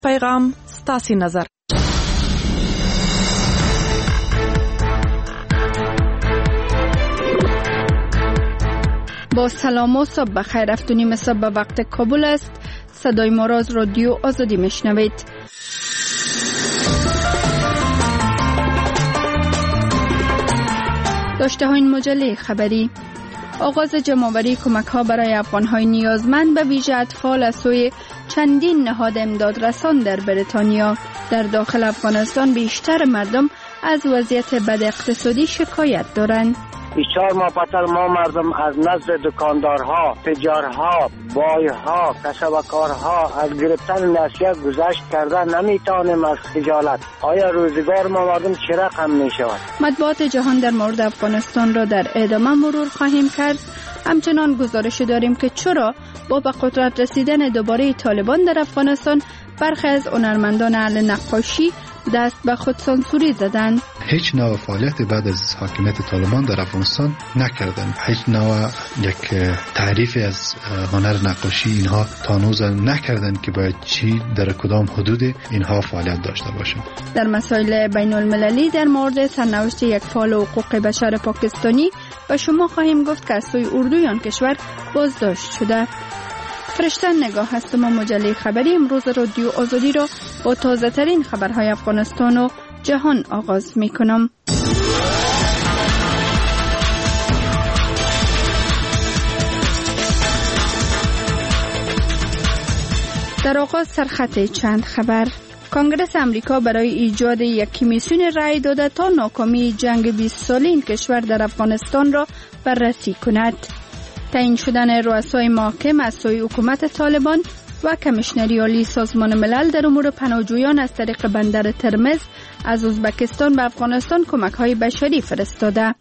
پیغام ستاسي نظر. با سلام و صبح بخیر. 7:30 صبح به وقت کابل است. صدای ما را از رادیو آزادی میشنوید. داشته های این مجله خبری: آغاز جمع‌آوری کمک‌ها برای افغان‌های نیازمند به ویژه اطفال از سوی چندین نهاد امدادرسان در بریتانیا. در داخل افغانستان بیشتر مردم از وضعیت بد اقتصادی شکایت دارند. 4 ماه پتر ما مردم از نزد دکاندارها، تجارها، بایها، کسبکارها از گرفتن نصیحت گذشت کرده نمیتونیم از خجالت. آیا روزگار ما مردم چه رقم میشود؟ مطبوعات جهان در مورد افغانستان را در ادامه مرور خواهیم کرد. همچنان گزارش داریم که چرا با به قدرت رسیدن دوباره طالبان در افغانستان برخی از هنرمندان اهل نقاشی دست به خودسانسوری زدند. هیچ نوع فعالیت بعد از حاکمیت طالبان در افغانستان نکردند. هیچ نوع یک تعریف از هنر نقاشی اینها تا هنوز نکردند که باید چی در کدام حدود اینها فعالیت داشته باشند. در مسائل بین المللی در مورد سرنوشت یک فعال حقوق بشر پاکستانی و شما خواهیم گفت که از سوی اردوی آن کشور بازداشت شده. فرشته نگاه هستم و مجله خبری امروز رادیو آزادی را با تازه ترین خبرهای افغانستان و جهان آغاز می کنم. در آغاز سرخط چند خبر: کنگره امریکا برای ایجاد یک کمیسیون رای داده تا ناکامی جنگ 20 ساله این کشور در افغانستان را بررسی کند. تعیین شدن رؤسای محاکم از سوی حکومت طالبان و کمیشنری عالی سازمان ملل در امور پناهجویان از طریق بندر ترمز از ازبکستان به افغانستان کمک‌های بشری فرستاده.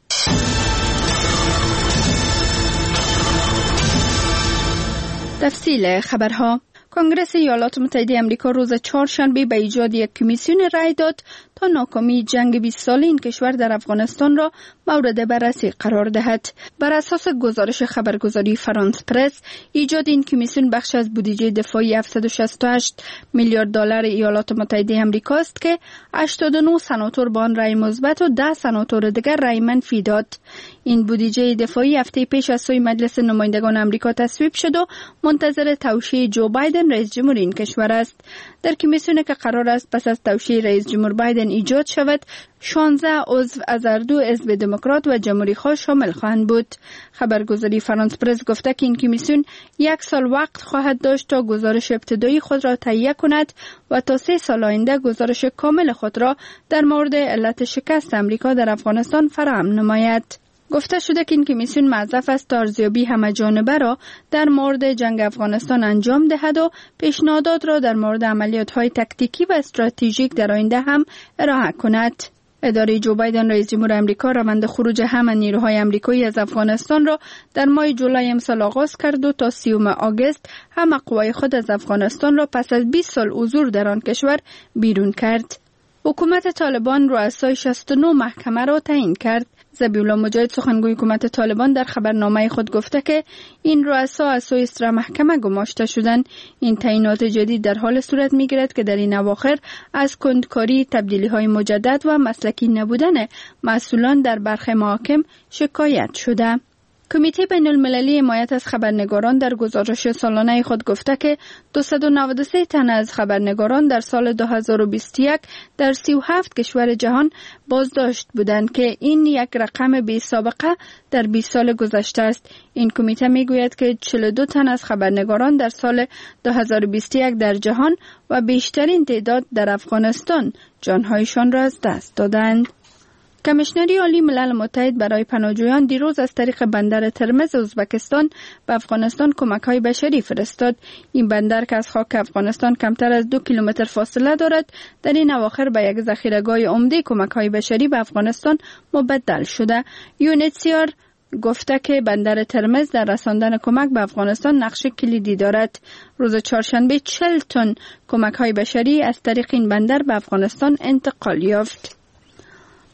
تفصیل خبرها: کنگره ایالات متحده آمریکا روز چهارشنبه به ایجاد یک کمیسیون رای داد تا ناکامی جنگ 20 ساله این کشور در افغانستان را مورد بررسی قرار دهد. بر اساس گزارش خبرگزاری فرانس پرس، ایجاد این کمیسیون بخش از بودجه دفاعی 768 میلیارد دلار ایالات متحده آمریکا است که 89 سناتور با آن رای مثبت و 10 سناتور دیگر رای منفی داد. این بودجه دفاعی هفته پیش از سوی مجلس نمایندگان آمریکا تصویب شد و منتظر توشیح جو بایدن رئیس جمهور این کشور است. در کمیسیونی که قرار است پس از توشیح رئیس جمهور بایدن ایجاد شود، 16 عضو از هر دو حزب دموکرات و جمهوری خواه شامل خواهند بود. خبرگزاری فرانس پرس گفته که این کمیسیون 1 سال وقت خواهد داشت تا گزارش ابتدایی خود را تهیه کند و تا 3 سال آینده گزارش کامل خود را در مورد علت شکست امریکا در افغانستان فراهم نماید. گفته شده که این کمیسیون موظف است تا ارزیابی همه‌جانبه را در مورد جنگ افغانستان انجام دهد و پیشنهادات را در مورد عملیات‌های تکتیکی و استراتژیک در آینده هم ارائه کند. اداره جو بایدن رئیس جمهور آمریکا روند خروج همه نیروهای آمریکایی از افغانستان را در ماه جولای امسال آغاز کرد و تا 30 آگوست همه قوای خود از افغانستان را پس از 20 سال حضور در آن کشور بیرون کرد. حکومت طالبان رؤسای 69 محکمه را تعیین کرد. ذبیح الله مجاهد سخنگوی حکومت طالبان در خبرنامه خود گفته که این رؤسا از سوی اصلاح محکمه گماشته شدند. این تعیینات جدید در حال صورت می‌گیرد که در این اواخر از کندکاری، تبدیلی‌های مجدد و مسلکی نبودن مسئولان در برخی محاکم شکایت شده. کمیته بین المللی حمایت از خبرنگاران در گزارش سالانه خود گفته که 293 تن از خبرنگاران در سال 2021 در 37 کشور جهان بازداشت بودند که این یک رقم بی سابقه در 20 سال گذشته است. این کمیته میگوید که 42 تن از خبرنگاران در سال 2021 در جهان و بیشترین تعداد در افغانستان جانهایشان را از دست دادند. کمیشنری عالی ملل متحد برای پناهجویان دیروز از طریق بندر ترمز ازبکستان به افغانستان کمک‌های بشری فرستاد. این بندر که از خاک افغانستان کمتر از 2 کیلومتر فاصله دارد، در این اواخر به یک ذخیره‌گاه عمده کمک‌های بشری به افغانستان مبدل شده. یونیتسیار گفته که بندر ترمز در رساندن کمک به افغانستان نقش کلیدی دارد. روز چهارشنبه 40 تن کمک‌های بشری از طریق این بندر به افغانستان انتقال یافت.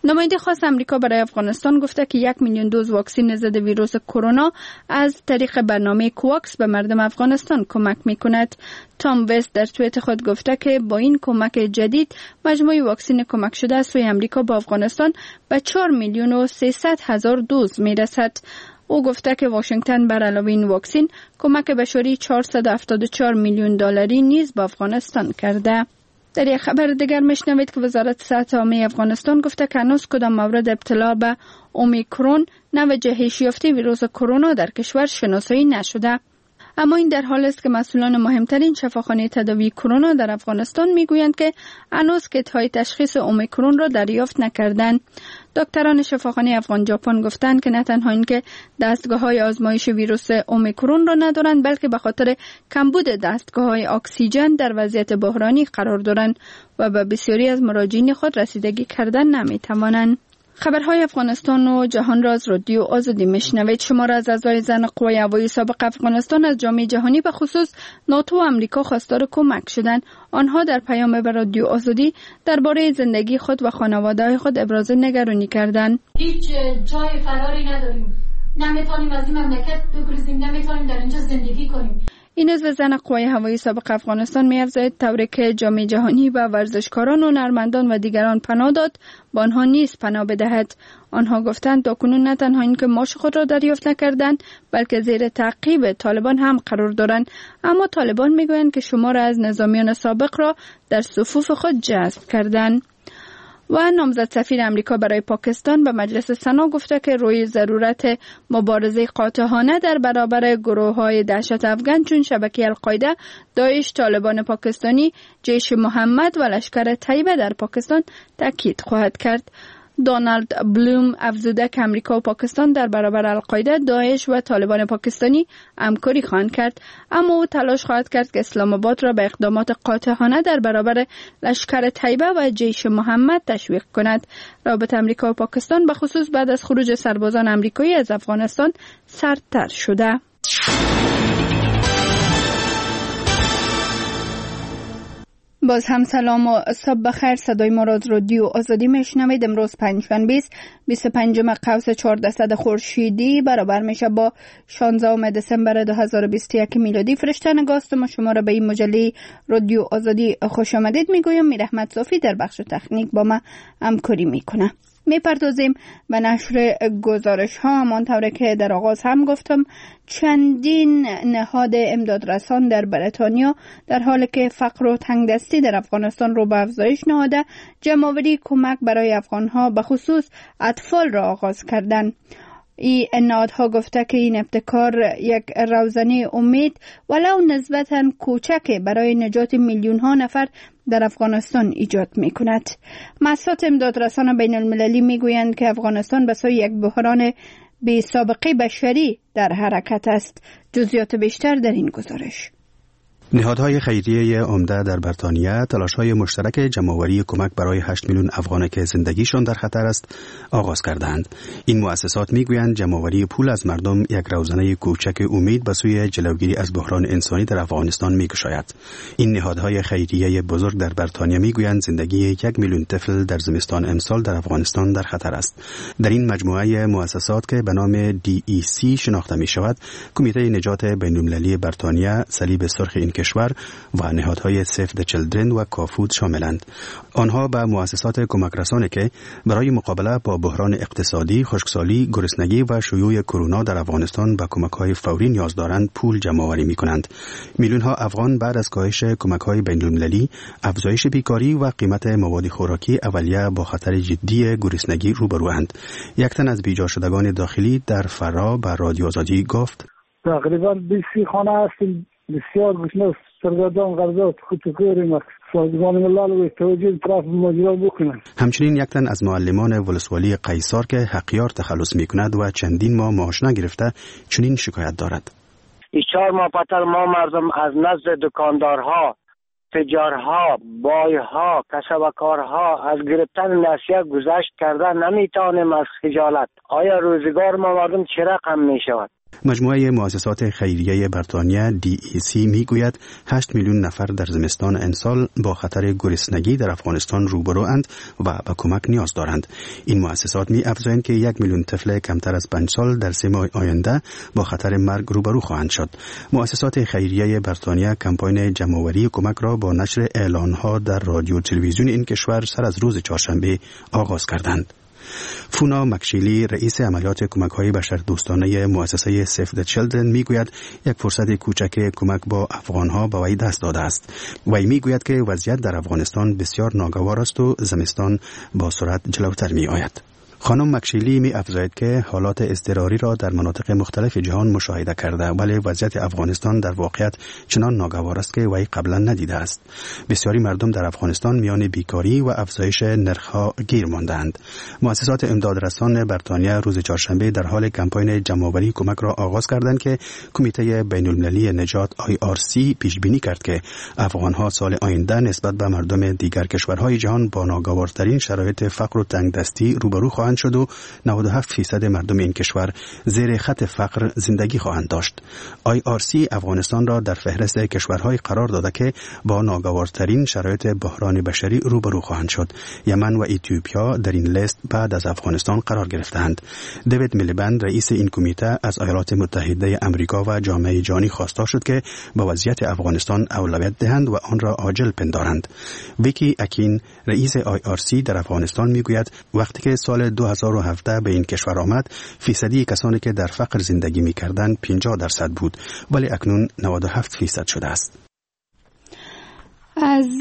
نماینده خاص امریکا برای افغانستان گفته که 1 میلیون دوز واکسن ضد ویروس کرونا از طریق برنامه کوواکس به مردم افغانستان کمک می‌کند. تام وست در توییت خود گفته که با این کمک جدید مجموع واکسن کمک شده از سوی امریکا با افغانستان به 4 میلیون و 300 هزار دوز میرسد. او گفته که واشنگتن بر علاوه این واکسن کمک بشری 474 میلیون دلاری نیز به افغانستان کرده. در یک خبر دیگر میشنوید که وزارت صحت عامه افغانستان گفته که هنوز کدام مورد ابتلا به اومیکرون نوع جهش یافته ویروس کرونا در کشور شناسایی نشده. اما این در حال است که مسئولان مهمترین شفاخانه تداوی کرونا در افغانستان میگویند که هنوز کیت‌های تشخیص اومیکرون را دریافت نکردند. دکتران شفاخانه افغان ژاپن گفتند که نه تنها اینکه دستگاه‌های آزمایش ویروس اومیکرون را ندارند، بلکه به خاطر کمبود دستگاه‌های اکسیژن در وضعیت بحرانی قرار دارند و به بسیاری از مراجعین خود رسیدگی کردن نمی‌توانند. خبرهای افغانستان و جهان را از رادیو آزادی میشنوید. شمار از اعضای زن قوای هوایی سابق افغانستان از جامعه جهانی به خصوص ناتو و امریکا خواستار کمک شدند. آنها در پیام به رادیو آزادی درباره زندگی خود و خانواده‌های خود ابراز نگرانی کردند. هیچ جای فراری نداریم. نمیتونیم از این مملکت بگریزیم، نمیتونیم در اینجا زندگی کنیم. این عضو زن قوای هوایی سابق افغانستان می‌افزاید طوری که جامعه جهانی به ورزشکاران و هنرمندان و دیگران پناه داد، با آنها نیز پناه بدهد. آنها گفتند تاکنون نه تنها اینکه معاش خود را دریافت نکردند، بلکه زیر تعقیب طالبان هم قرار دارند. اما طالبان میگویند که شمار از نظامیان سابق را در صفوف خود جذب کردند. و نامزد سفیر امریکا برای پاکستان به مجلس سنا گفته که روی ضرورت مبارزه قاطعانه در برابر گروه‌های دهشت افغان چون شبکه القاعده، داعش، طالبان پاکستانی، جیش محمد و لشکر طیبه در پاکستان تاکید خواهد کرد. دونالد بلوم افزوده که امریکا و پاکستان در برابر القاعده، داعش و طالبان پاکستانی همکاری خواهند کرد، اما او تلاش خواهد کرد که اسلام آباد را به اقدامات قاطعانه در برابر لشکر طیبه و جیش محمد تشویق کند. رابطه امریکا و پاکستان به خصوص بعد از خروج سربازان امریکایی از افغانستان سردتر شده. باز هم سلام و صبح بخیر. صدای ما را از رادیو آزادی میشنوید. امروز پنجشنبه 25 قوس 1400 خورشیدی برابر میشه با 16 دسامبر 2021 میلادی. فرشته نگاست ما شما را به این مجله رادیو آزادی خوش آمدید میگویم. میرحمت صافی در بخش تکنیک با ما همکاری میکنه. میپردازیم به نشر گزارش ها. همانطور که در آغاز هم گفتم، چندین نهاد امدادرسان در بریتانیا در حالی که فقر و تنگدستی در افغانستان رو به افزایش نهاده، جمع‌آوری کمک برای افغانها به خصوص اطفال را آغاز کردند. این نهادها گفته که این ابتکار یک روزنه امید ولو نسبتاً کوچک برای نجات میلیون ها نفر در افغانستان ایجاد می کند. مؤسسات امدادرسان بین المللی می گویند که افغانستان به سوی یک بحران بی سابقه بشری در حرکت است. جزئیات بیشتر در این گزارش. نهادهای خیریه عمده در بریتانیا تلاش‌های مشترک جمع‌آوری کمک برای 8 میلیون افغان که زندگیشان در خطر است آغاز کردند. این مؤسسات میگویند جمع‌آوری پول از مردم یک روزنه کوچک امید به سوی جلوگیری از بحران انسانی در افغانستان می‌گشاید. این نهادهای خیریه بزرگ در بریتانیا میگویند زندگی 1 میلیون طفل در زمستان امسال در افغانستان در خطر است. در این مجموعه مؤسسات که به نام DEC شناخته می‌شود، کمیته نجات بین‌المللی بریتانیا، صلیب سرخ این کشور و نهادهای سیو د چیلدرن و کافود شاملند. آنها به مؤسسات کمک رسانه که برای مقابله با بحران اقتصادی، خشکسالی، گرسنگی و شیوع کرونا در افغانستان به کمک‌های فوری نیاز دارند پول جمع‌آوری می‌کنند. میلیون‌ها افغان بعد از کاهش کمک‌های بین‌المللی، افزایش بیکاری و قیمت مواد خوراکی اولیه با خطر جدی گرسنگی روبروند. یک تن از بیجا شدگان داخلی در فرا به رادیو آزادی گفت: تقریبا 20 خانه هستیم، بسیار گشنه، سرگردان، غرضات خودکاریم. سازمان ملل و توجیه طرف ماجرا بکنند. همچنین یک تن از معلمان ولسوالی قیصار که حقیار تخلص میکند و چندین ماه معاش نگرفته چنین شکایت دارد: این 4 ماه پتر ما مردم از نزد دکاندارها، تجارها، بایها، کسبکارها از گرفتن نسیه گذشت کرده نمیتونیم از خجالت. آیا روزگار ما مردم چه رقم میشود؟ مجموعه مؤسسات خیریه بریتانیا DEC میگوید 8 میلیون نفر در زمستان امسال با خطر گرسنگی در افغانستان روبروند و به کمک نیاز دارند. این مؤسسات می‌افزایند که 1 میلیون طفل کمتر از 5 سال در 3 ماه آینده با خطر مرگ روبرو خواهند شد. مؤسسات خیریه بریتانیا کمپاین جمع‌آوری کمک را با نشر اعلان‌ها در رادیو و تلویزیون این کشور سر از روز چهارشنبه آغاز کردند. فونا مکشیلی رئیس عملیات کمک‌های بشردوستانه مؤسسه سیو د چیلدرن میگوید یک فرصت کوچک کمک با افغان‌ها به وی دست داده است. وی میگوید که وضعیت در افغانستان بسیار ناگوار است و زمستان با سرعت جلوتر می‌آید. خانم مکشیلی می افزاید که حالات اضطراری را در مناطق مختلف جهان مشاهده کرده، ولی وضعیت افغانستان در واقعیت چنان ناگوار است که وی قبلا ندیده است. بسیاری مردم در افغانستان میان بیکاری و افزایش نرخ‌ها گیر ماندند. مؤسسات امدادرسان بریتانیا روز چهارشنبه در حال کمپاین جمع‌آوری کمک را آغاز کردند که کمیته بین‌المللی نجات IRC پیش بینی کرد که افغان‌ها سال آینده نسبت به مردم دیگر کشورهای جهان با ناگوارترین شرایط فقر و تنگدستی روبرو خواهند شد و 97% مردم این کشور زیر خط فقر زندگی خواهند داشت. IRC افغانستان را در فهرست کشورهای قرار داده که با ناگوارترین شرایط بحران بشری روبرو خواهند شد. یمن و اتیوپیا در این لیست بعد از افغانستان قرار گرفتند. دیوید میلیبند رئیس این کمیته از ایالات متحده آمریکا و جامعه جهانی خواسته شد که به وضعیت افغانستان اولویت دهند و آن را عاجل پندارند. ویکی اکین رئیس IRC در افغانستان میگوید وقتی که سال 2017 به این کشور آمد فیصدی کسانی که در فقر زندگی می‌کردند 50% بود، ولی اکنون 97% شده است. از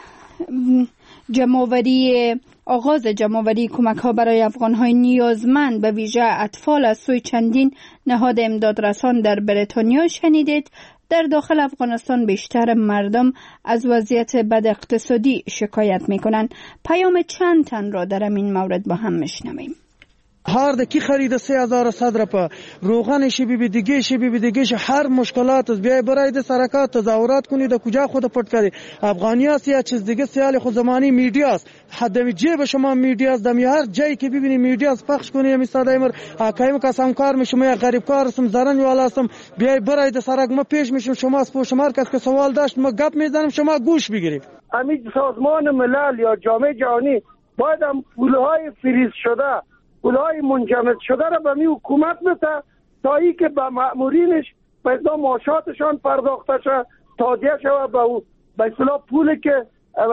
آغاز جمع‌آوری کمک‌ها برای افغان‌های نیازمند به ویژه اطفال از سوی چندین نهاد امدادرسان در بریتانیا شنیدید. در داخل افغانستان بیشتر مردم از وضعیت بد اقتصادی شکایت می‌کنند. پیام چند تن را در این مورد با هم می‌شنویم. هر کی خرید 3100 رپا روغن شبیه دیگه هر مشکلات از بیای برای سرکات تظاهرات کنید کجا خود پټ کړي افغانیاست یا چیز دیگه سیال خود زمانی میډیاست حد جیب شما میډیاست دم هر جایی که ببینی میډیاست پخش کنی مثلا امر حکایم کسان کار میشم یا غریب کار سم زرن والاسم بیای برای سرک ما پیش میشم شما سپوشمار کس که سوال داشت ما گپ میزنم شما گوش بگیرید. همین سازمان ملل یا جامعه جهانی باید هم پولهای فریز شده پولهای منجمد شده را به می حکومت بده تا ای که به مأمورینش به اصلاح معاشاتشان پرداخته شد تادیه شود به اصلاح پولی که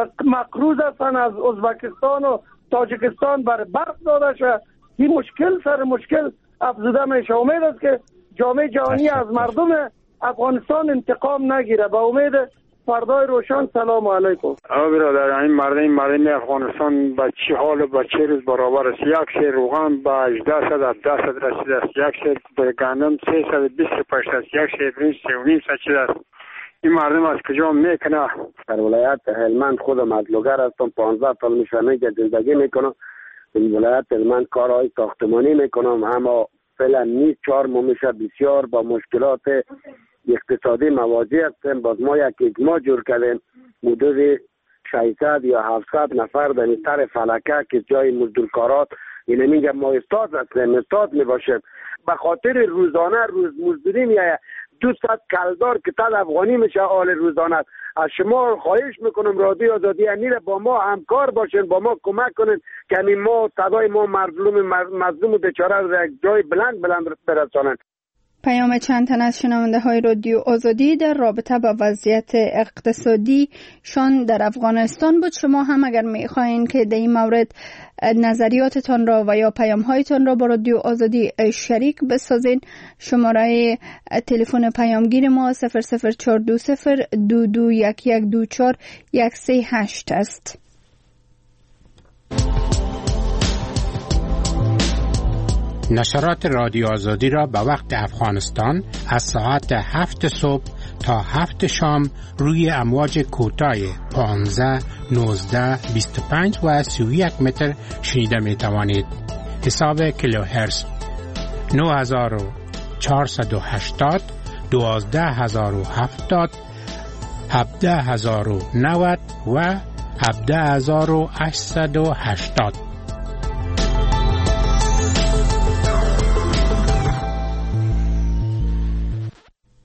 مقروض هستن از ازبکستان و تاجیکستان بر برق داده شد. این مشکل سر مشکل افزوده میشه. امید است که جامعه جهانی از مردم افغانستان انتقام نگیره. به امید فردای روشن. سلام علیکم. برادر این مردم افغانستان به چه حال و به چه روز برابر است؟ یک سیر روغن به 1800 رسیده است، یک سیر گندم 325 است، یک سیر برنج 3.5 است. این مردم از کجا میکنه؟ در ولایت هلمند خودم از لوگر هستم، 15 سال میشه که زندگی میکنم. این ولایت هلمند کارهای ساختمانی میکنم، اما فعلا نیست 4 ماه میشه بسیار با مشکلات اقتصادی مواجه هستیم. باز ما یک اجماع جور کردیم حدود 600 یا 700 نفر در این طرف فلکه که جای مزدورکارات اینه میگم ما استاد هستیم، استاد میباشیم به خاطر روزانه روز مزدوری میایه 200 کلدار که تل افغانی میشه آل روزانه. از شما خواهش میکنم رادیو آزادی نیره با ما همکار باشین، با ما کمک کنین که ما صدای ما مظلوم و بیچاره رو یک جای بلند برسانن. پیام چند تن از شنونده های رادیو آزادی در رابطه با وضعیت اقتصادی شان در افغانستان بود. شما هم اگر میخواین که در این مورد نظریاتتان را و یا پیام هایتان را با رادیو آزادی شریک بسازین، شماره تلفن پیامگیر ما 00420221124 138 است. نشرات رادیو آزادی را به وقت افغانستان از ساعت 7 صبح تا 7 شام روی امواج کوتاه 15, 19, 25 و 31 متر شنیده می توانید. حساب کیلوهرتز 9480, 12070, 17090 و 17880.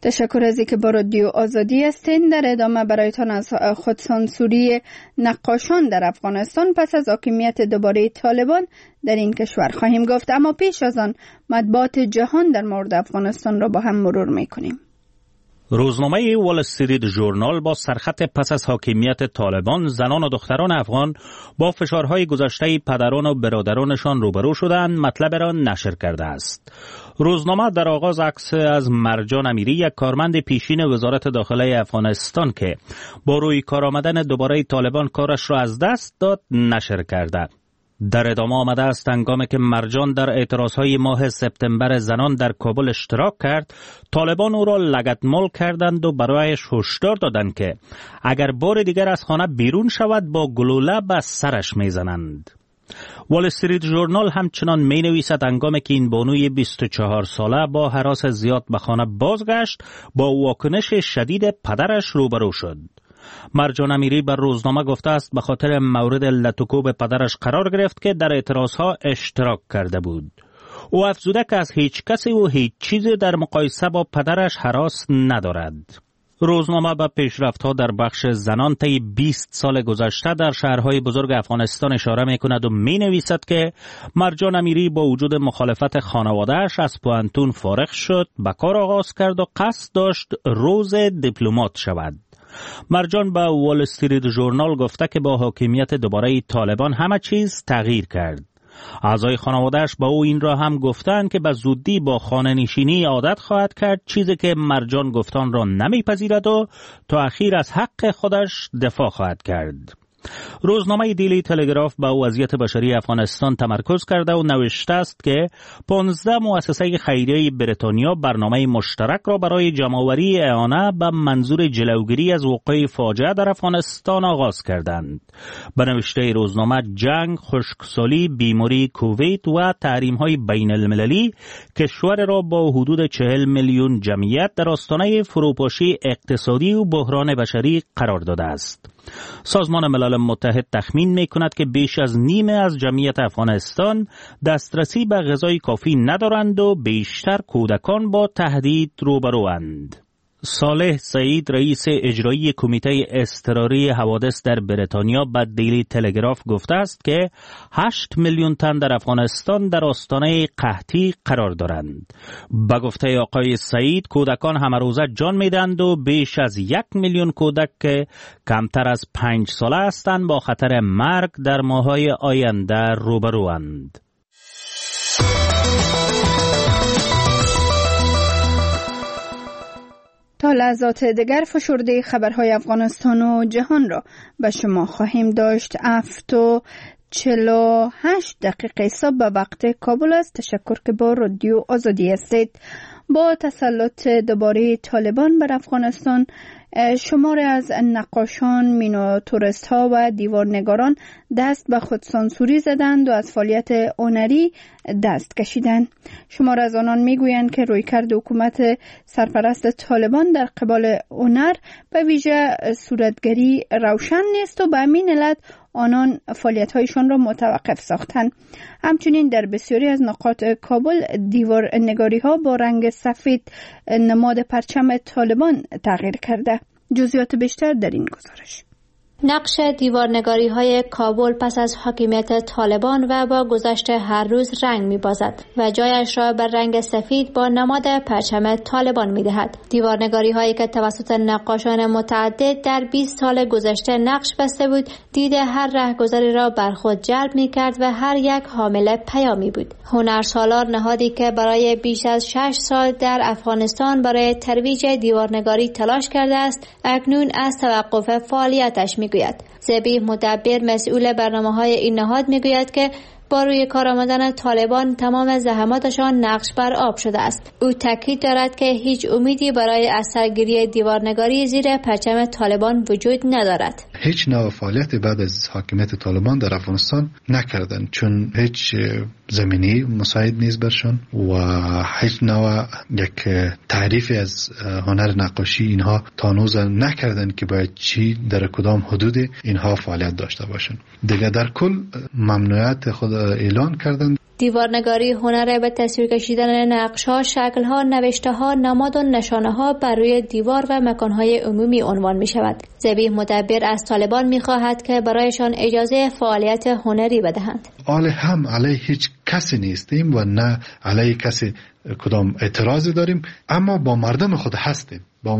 تشکر از اینکه با رادیو آزادی هستین. در ادامه برایتان از خودسانسوری نقاشان در افغانستان پس از حاکمیت دوباره طالبان در این کشور خواهیم گفت، اما پیش از آن مطبوعات جهان در مورد افغانستان را با هم مرور میکنیم. روزنامه وال استریت ژورنال با سرخط پس از حاکمیت طالبان زنان و دختران افغان با فشارهای گذشته پدران و برادرانشان روبرو شدند مطلب را نشر کرده است. روزنامه در آغاز عکس از مرجان امیری، یک کارمند پیشین وزارت داخله افغانستان که با روی کار آمدن دوباره طالبان کارش را از دست داد نشر کرده. در ادامه آمده است هنگامی که مرجان در اعتراضهای ماه سپتامبر زنان در کابل اشتراک کرد، طالبان او را لگدمال کردند و برایش هشدار دادند که اگر بار دیگر از خانه بیرون شود با گلوله به سرش میزنند. وال استریت ژورنال همچنان می نویسد هنگامی که این بانوی 24 ساله با هراس زیاد به خانه بازگشت با واکنش شدید پدرش روبرو شد. مرجان امیری بر روزنامه گفته است به خاطر مورد لطوکوب پدرش قرار گرفت که در اعتراضها اشتراک کرده بود. او افزوده که از هیچ کسی و هیچ چیزی در مقایسه با پدرش هراس ندارد. روزنامه به پیشرفت‌ها در بخش زنان طی 20 سال گذشته در شهرهای بزرگ افغانستان اشاره می‌کند و می‌نویسد که مرجان امیری با وجود مخالفت خانواده‌اش از پوهنتون فارغ شد، به کار آغاز کرد و قصد داشت روز دیپلمات شود. مرجان به وال استریت ژورنال گفته که با حاکمیت دوباره طالبان همه چیز تغییر کرد. اعضای خانواده‌اش با او این را هم گفتند که به زودی با خانه نشینی عادت خواهد کرد، چیزی که مرجان گفتان را نمیپذیرد و تا اخیر از حق خودش دفاع خواهد کرد. روزنامه دیلی تلگراف به وضعیت بشری افغانستان تمرکز کرده و نوشته است که 15 مؤسسه خیریه بریتانیا برنامه مشترک را برای جمع‌آوری اعانه به منظور جلوگیری از وقوع فاجعه در افغانستان آغاز کردند. به نوشته روزنامه جنگ، خشکسالی، بیماری کووید و تحریم‌های بین المللی کشور را با حدود 40 میلیون جمعیت در آستانه فروپاشی اقتصادی و بحران بشری قرار داده است. سازمان ملل متحد تخمین می‌کند که بیش از نیمه از جمعیت افغانستان دسترسی به غذای کافی ندارند و بیشتر کودکان با تهدید روبروند. صالح سعید رئیس اجرایی کمیته اضطراری حوادث در بریتانیا به دیلی تلگراف گفته است که 8 میلیون تن در افغانستان در آستانه قحطی قرار دارند. به گفته آقای سعید کودکان همه روزه جان میدند و بیش از 1 میلیون کودک که کمتر از 5 ساله هستند با خطر مرگ در ماه‌های آینده روبروند. تا لحظات دیگر فشرده خبرهای افغانستان و جهان را به شما خواهیم داشت. 7:48 صبح به وقت کابل است. تشکر که با رادیو آزادی هستید. با تسلط دوباره طالبان بر افغانستان شماری از نقاشان، مینیاتوریست ها و دیوارنگاران دست به خودسانسوری زدند و از فعالیت هنری دست کشیدند. شماری از آنان میگویند که رویکرد حکومت سرپرست طالبان در قبال هنر به ویژه صورتگری روشن نیست و به همین علت آنان فعالیت‌هایشان را متوقف ساختند. همچنین در بسیاری از نقاط کابل دیوارنگاری‌ها با رنگ سفید نماد پرچم طالبان تغییر کرده. جزئیات بیشتر در این گزارش. نقش دیوارنگاری‌های کابل پس از حاکمیت طالبان و با گذشت هر روز رنگ می‌بازد و جایش را بر رنگ سفید با نماد پرچم طالبان می‌دهد. دیوارنگاری‌هایی که توسط نقاشان متعدد در 20 سال گذشته نقش بسته بود، دید هر رهگذری را بر خود جلب می‌کرد و هر یک حامل پیامی بود. هنرسالار نهادی که برای بیش از 6 سال در افغانستان برای ترویج دیوارنگاری تلاش کرده است، اکنون از توقف فعالیتش میگوید. ذبیح مدبر مسئول برنامه‌های این نهاد میگوید که با روی کار آمدن طالبان تمام زحماتشان نقش بر آب شده است. او تاکید دارد که هیچ امیدی برای اثرگیری دیوارنگاری زیر پرچم طالبان وجود ندارد. هیچ نوع فعالیت بعد از حاکمیت طالبان در افغانستان نکردند، چون هیچ زمینی مساعد نیست برشان و هیچ نوع یک تعریفی از هنر نقاشی اینها تا هنوز نکردن که باید چی در کدام حدود اینها فعالیت داشته باشند. دیگه در کل ممنوعیت خود اعلان کردند. دیوارنگاری هنر به تصویر کشیدن نقش‌ها، شکل‌ها، نوشته‌ها، نماد و نشانه‌ها بر روی دیوار و مکان‌های عمومی عنوان می‌شود. ذبیح مدبر از طالبان می‌خواهد که برایشان اجازه فعالیت هنری بدهند. آله هم علیه هیچ کسی نیستیم و نه علیه کسی کدام اعتراضی داریم، اما با مردم خود هستیم.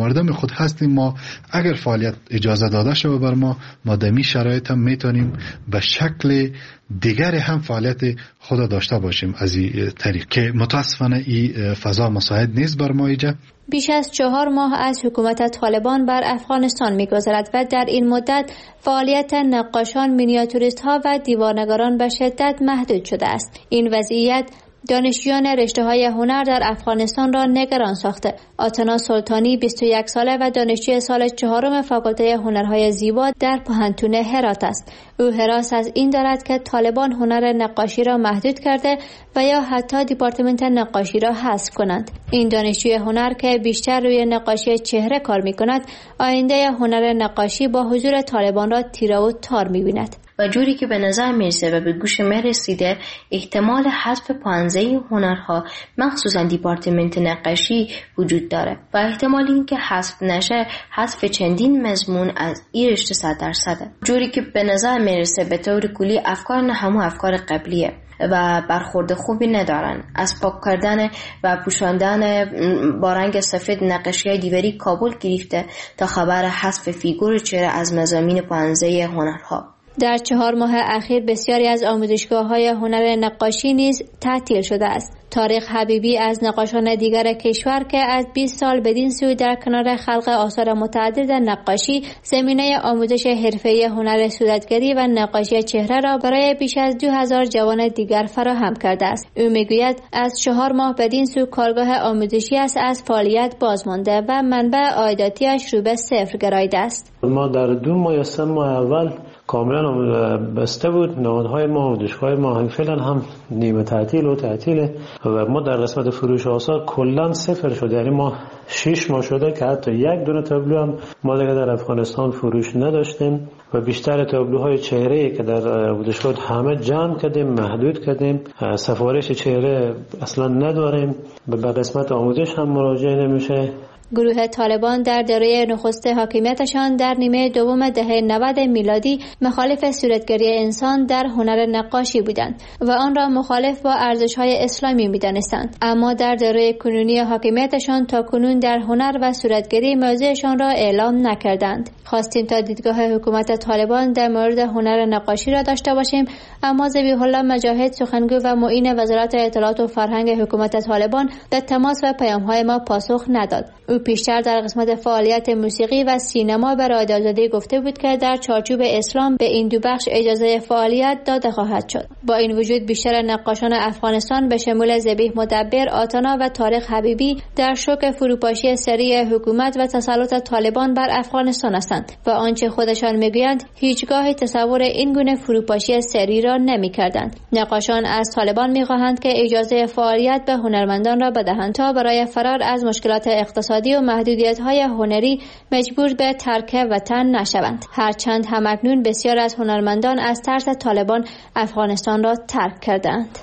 ما اگر فعالیت اجازه داده شود بر ما در این شرایط هم میتونیم به شکل دیگر هم فعالیت خود داشته باشیم از این طریق که متاسفانه این فضا مساعد نیست بر ما اینجا. بیش از 4 ماه از حکومت طالبان بر افغانستان می‌گذرد و در این مدت فعالیت نقاشان، مینیاتوریست‌ها و دیوارنگاران به شدت محدود شده است. این وضعیت دانشجویان رشته‌های هنر در افغانستان را نگران ساخته. آتنا سلطانی 21 ساله و دانشجوی سال 4 فاکولته هنرهای زیبا در پوهنتون هرات است. او هراس از این دارد که طالبان هنر نقاشی را محدود کرده و یا حتی دیپارتمنت نقاشی را حذف کنند. این دانشجوی هنر که بیشتر روی نقاشی چهره کار می‌کند، آینده هنر نقاشی با حضور طالبان را تیره و تار می‌بیند. و جوری که به نظر میرسه و به گوش من رسیده، احتمال حذف پانزه هنرها مخصوصا دیپارتمنت نقاشی وجود داره و احتمال این که حذف نشه، حذف چندین مضمون از این رشته 100%. جوری که به نظر میرسه به طور کلی افکار نه همون افکار قبلیه و برخورد خوبی ندارن. از پاک کردن و پوشاندن با رنگ سفید نقاشی‌های دیواری کابل گرفته تا خبر حذف فیگور چهره از مضامین پانزه هنرها. در 4 ماه اخیر بسیاری از آموزشگاه‌های هنر نقاشی نیز تعطیل شده است. طارق حبیبی از نقاشان دیگر کشور که از 20 سال بدین سو در کنار خلق آثار متعدد نقاشی زمینه آموزش حرفه‌ای هنر صورتگری و نقاشی چهره را برای بیش از 2000 جوان دیگر فراهم کرده است. او میگوید از 4 ماه بدین سو کارگاه آموزشی است از فعالیت بازمانده و منبع عایداتیش رو به صفر گرایده است. ما در 2 ماه یا 3 ماه اول کاملا بسته بود. نهادهای ما و دانشگاه ما فعلا هم نیمه تعطیله و ما در قسمت فروش آثار کلا صفر شده. یعنی ما 6 ماه شده که حتی یک دونه تابلو هم ما دیگه در افغانستان فروش نداشتیم و بیشتر تابلوهای چهره که در دانشگاه همه جمع کردیم، محدود کردیم. سفارش چهره اصلا نداریم، به قسمت آموزش هم مراجعه نمیشه. گروه طالبان در دوره نخست حاکمیتشان در نیمه دوم دهه 90 میلادی مخالف صورتگری انسان در هنر نقاشی بودند و آن را مخالف با ارزش‌های اسلامی می‌دانستند، اما در دوره کنونی حاکمیتشان تا کنون در هنر و صورتگری موضعشان را اعلام نکردند. خواستیم تا دیدگاه حکومت طالبان در مورد هنر نقاشی را داشته باشیم، اما ذبیح الله مجاهد سخنگوی و معین وزارت اطلاعات و فرهنگ حکومت طالبان به تماس و پیام‌های ما پاسخ نداد. او پیشتر در قسمت فعالیت موسیقی و سینما به رادیو آزادی گفته بود که در چارچوب اسلام به این 2 بخش اجازه فعالیت داده خواهد شد. با این وجود بیشتر نقاشان افغانستان به شمول ذبیح مدبر، آتنا و طارق حبیبی در شوک فروپاشی سری حکومت و تسلط طالبان بر افغانستان هستند و آنچه خودشان میگویند هیچگاه تصور این گونه فروپاشی سری را نمی‌کردند. نقاشان از طالبان می‌خواهند که اجازه فعالیت به هنرمندان را بدهند تا برای فرار از مشکلات اقتصادی و محدودیت‌های هنری مجبور به ترک وطن نشوند. هرچند همکنون بسیار از هنرمندان از ترس طالبان افغانستان را ترک کردند.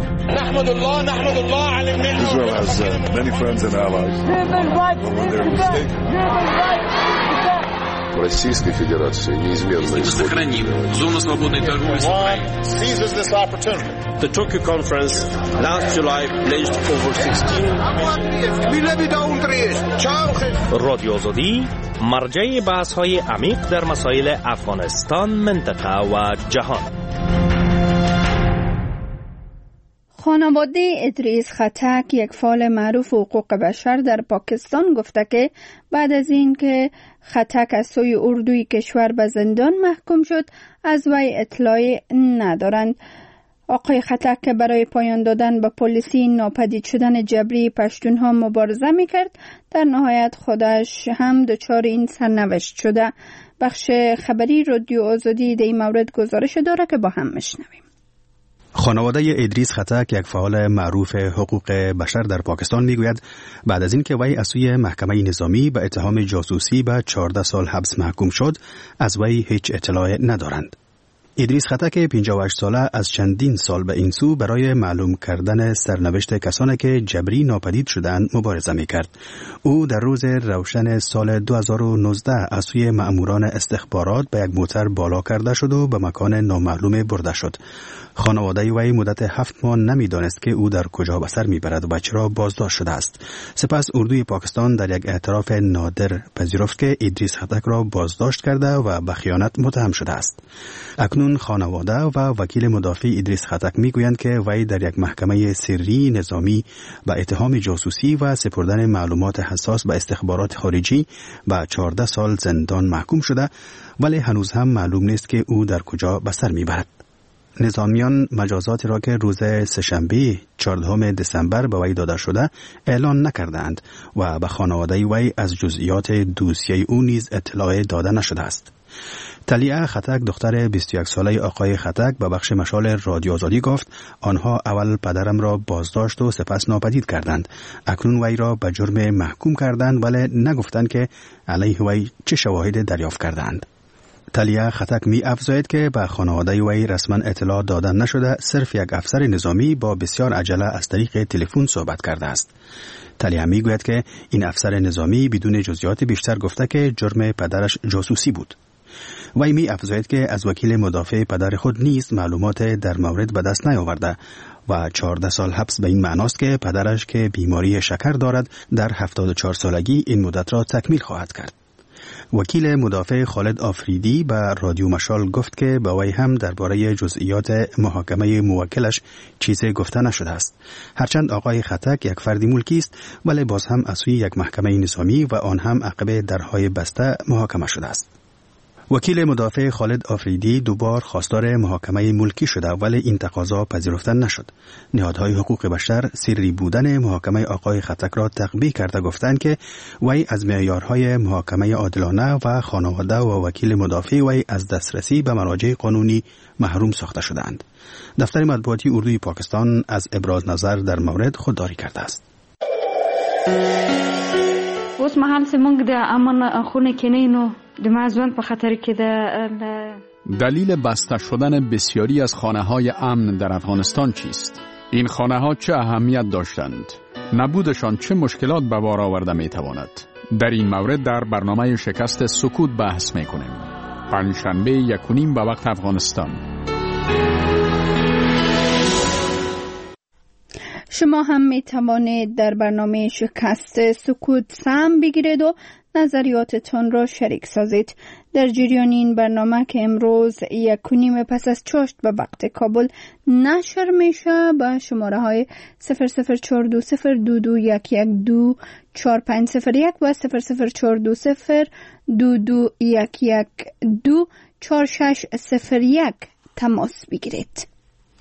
نحمد الله علی الملل. Israel has many friends and allies. Российской Федерации неизменно сохраним зону свободной торговли с Украиной. Seizes this opportunity. The Tokyo conference last July pledged over 16 رادیو آزادی مرجع بحث‌های عمیق در مسائل افغانستان، منطقه و جهان. خانواده ادریس خطک، یک فعال معروف حقوق بشر در پاکستان، گفته که بعد از این که خطک از سوی اردوی کشور به زندان محکوم شد از وی اطلاعی ندارند. آقای خطک که برای پایان دادن به پلیسی ناپدید شدن جبری پشتونها مبارزه میکرد، در نهایت خودش هم دچار این سرنوشت شده. بخش خبری رادیو آزادی در این مورد گزارش داره که با هم میشنویم. خانواده ادریس خطک، یک فعال معروف حقوق بشر در پاکستان، میگوید بعد از اینکه وی از سوی محکمه نظامی به اتهام جاسوسی به 14 سال حبس محکوم شد از وی هیچ اطلاع ندارند. ادریس خطک 58 ساله از چندین سال به این سو برای معلوم کردن سرنوشت کسانی که جبری ناپدید شدند مبارزه می‌کرد. او در روز روشن سال 2019 از سوی مأموران استخبارات به یک موتر بالا کرده شد و به مکان نامعلوم برده شد. خانواده وی مدت 7 ماه نمی‌دانست که او در کجا به سر می‌برد و چرا بازداشت شده است. سپس اردوی پاکستان در یک اعتراف نادر پذیرفت که ادریس خطک را بازداشت کرده و به خیانت متهم شده است. اکنون خانواده و وکیل مدافع ادریس خطک میگویند که وی در یک محکمه سری نظامی به اتهام جاسوسی و سپردن معلومات حساس به استخبارات خارجی به 14 سال زندان محکوم شده، ولی هنوز هم معلوم نیست که او در کجا به سر میبرد. نظامیان مجازاتی را که روز سه‌شنبه 14 دسامبر به وی داده شده اعلان نکردند و به خانواده وی از جزئیات دوسیه او نیز اطلاع داده نشده است. تلیه خطک دختر 21 ساله آقای خطک به بخش مشال رادیو آزادی گفت آنها اول پدرم را بازداشت و سپس ناپدید کردند. اکنون وی را به جرم محکوم کردند ولی نگفتند که علیه وی چه شواهد دریافت کردند. تلیه خطک می افزاید که به خانواده وی رسما اطلاع دادن نشده، صرف یک افسر نظامی با بسیار عجله از طریق تلفن صحبت کرده است. تلیه می گوید که این افسر نظامی بدون جزئیات بیشتر گفته که جرم پدرش جاسوسی بود. وی می افزاید که از وکیل مدافع پدر خود نیز معلومات در مورد به دست نیاورده و 14 سال حبس به این معناست که پدرش که بیماری شکر دارد در 74 سالگی این مدت را تکمیل خواهد کرد. وکیل مدافع خالد آفریدی به رادیو مشال گفت که به وی هم درباره جزئیات محاکمه موکلش چیزی گفته نشده است. هرچند آقای خطک یک فردی ملکی است ولی باز هم از سوی یک محکمه نظامی و آن هم عقب درهای بسته محاکمه شده است. وکیل مدافع خالد آفریدی دوبار خواستار محاکمه ملکی شده ولی این تقاضا پذیرفته نشد. نهادهای حقوق بشر سری بودن محاکمه آقای خطک را تقبیح کرده گفتند که وی از معیارهای محاکمه عادلانه و خانواده و وکیل مدافع وی از دسترسی به مراجع قانونی محروم ساخته شدند. دفتر مطبوعاتی اردوی پاکستان از ابراز نظر در مورد خودداری کرده است. اوس مهال سمونږ د امن خونه کې نه نو د مازوند په خطر کې ده. دلیل بسته شدن بسیاری از خانه‌های امن در افغانستان چیست؟ این خانه‌ها چه اهمیت داشتند؟ نبودشان چه مشکلات به بار آورده می‌تواند؟ در این مورد در برنامه شکست سکوت بحث می‌کنیم. پنجشنبه 1:30 به وقت افغانستان. شما هم می توانید در برنامه شکست سکوت سهم بگیرید و نظریاتتان را شریک سازید. در جریان این برنامه که امروز 1:30 پس از چاشت به وقت کابل نشر میشه به شماره های 0042022112450 و 004202211246601 تماس بگیرید.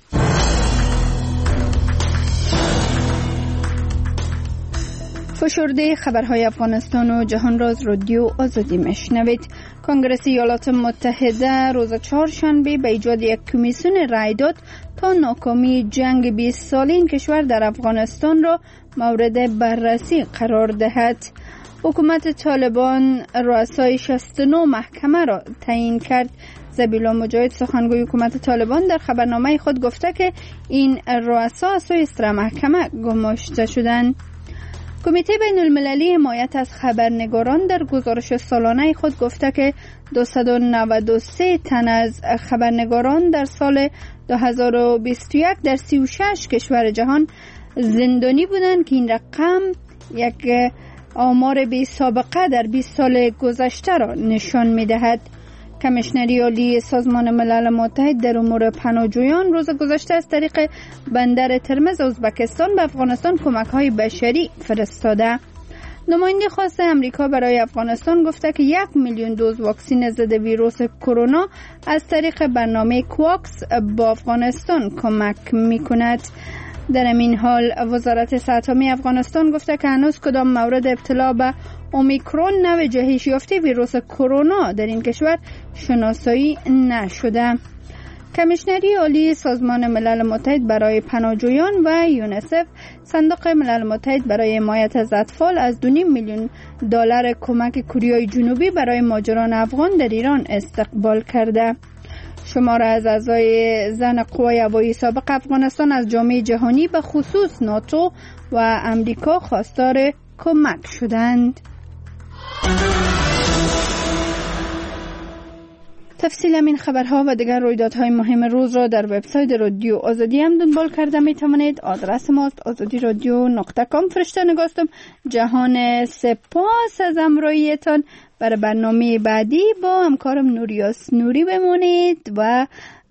فشرده خبرهای افغانستان و جهان را از رادیو آزادی میشنوید. کنگره ایالات متحده روز چهارشنبه به ایجاد یک کمیسیون رای داد تا ناکامی جنگ 20 ساله این کشور در افغانستان را مورد بررسی قرار دهد. حکومت طالبان رؤسای 69 محکمه را تعیین کرد. ذبیح‌الله مجاهد سخنگوی حکومت طالبان در خبرنامه خود گفته که این رؤسا از سوی 13 محکمه گماشته شدند. کمیته بین المللی حمایت از خبرنگاران در گزارش سالانه خود گفته که 293 تن از خبرنگاران در سال 2021 در 36 کشور جهان زندانی بودند که این رقم یک آمار بی سابقه در 20 سال گذشته را نشان می دهد. کمیشنری عالی سازمان ملل متحد در امور پناهجویان روز گذشته از طریق بندر ترمز ازبکستان به افغانستان کمک‌های بشری فرستاده. نماینده خاص امریکا برای افغانستان گفته که 1 میلیون دوز واکسن ضد ویروس کرونا از طریق برنامه کواکس با افغانستان کمک می‌کند. در این حال وزارت صحت عامه افغانستان گفته که هنوز کدام مورد ابتلا به اومیکرون نوع جهش یافته ویروس کرونا در این کشور شناسایی نشده. کمیشنری عالی سازمان ملل متحد برای پناهجویان و یونیسف صندوق ملل متحد برای حمایت از اطفال از 2.5 میلیون دلار کمک کره جنوبی برای مهاجران افغان در ایران استقبال کرده. شمار از اعضای زن قوای هوایی سابق افغانستان از جامعه جهانی به خصوص ناتو و امریکا خواستار کمک شدند. تفصیل این خبرها و دیگر رویدادهای مهم روز را در وبسایت رادیو آزادی هم دنبال کرده می توانید. آدرس ماست azadiradyo.com. فرشته نگاستم. جهان سپاس از همراهیتان. برای برنامه بعدی با همکارم نوریاس نوری بمانید و